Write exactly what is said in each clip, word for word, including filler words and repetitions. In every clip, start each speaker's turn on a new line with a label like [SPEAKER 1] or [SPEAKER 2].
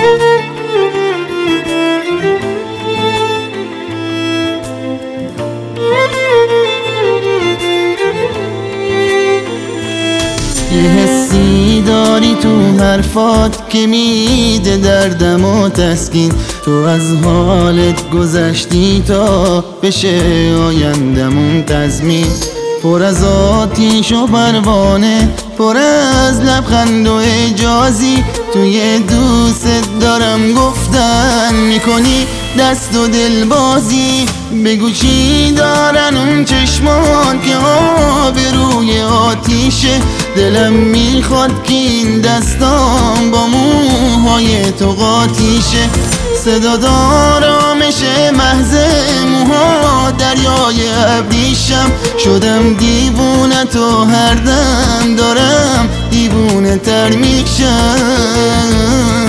[SPEAKER 1] یه حسی داری تو حرفات که میده دردم و تسکین. تو از حالت گذشتی تا بشه آیندمون تضمین. پر از آتیش و پروانه، پر از لبخند و اجازی. توی دوست دارم گفتن میکنی دست و دل بازی. بگو چی دارن اون چشمان که آب روی آتیشه. دلم میخواد که این دستام با موهای تو قاطیشه. صدا دارامش محض موها دریای ابریشم. شدم دیوونه تو هر دم دارم دیوونه تر میشم.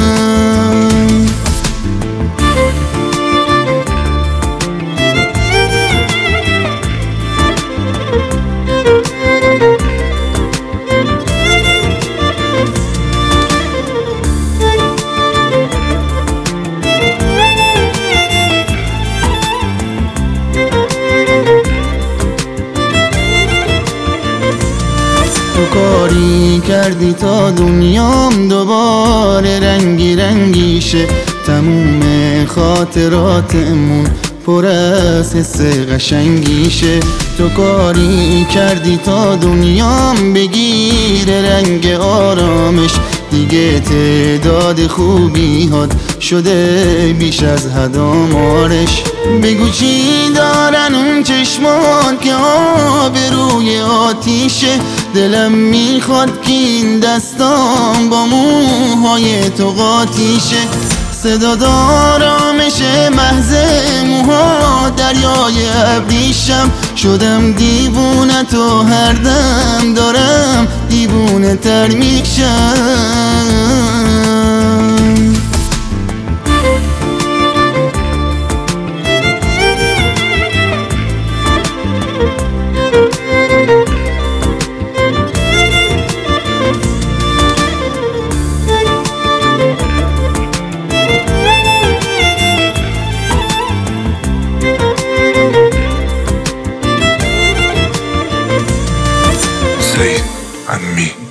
[SPEAKER 1] تو کاری کردی تا دنیام دوباره رنگی رنگی شه. تموم خاطراتمون پر از حس قشنگیشه. تو کاری کردی تا دنیام بگیره رنگ آرامش. دیگه تعداد خوبی هات شده بیش از حد آمارش. بگو چی دارن اون چشمان که آب روی آتیشه. دلم میخواد که این دستام با موهای تو قاطیشه. صدا دارامش محض موها دریای ابریشم. شدم دیوونه تو هر دم دارم دیوونه تر میشم.
[SPEAKER 2] Zaid and me.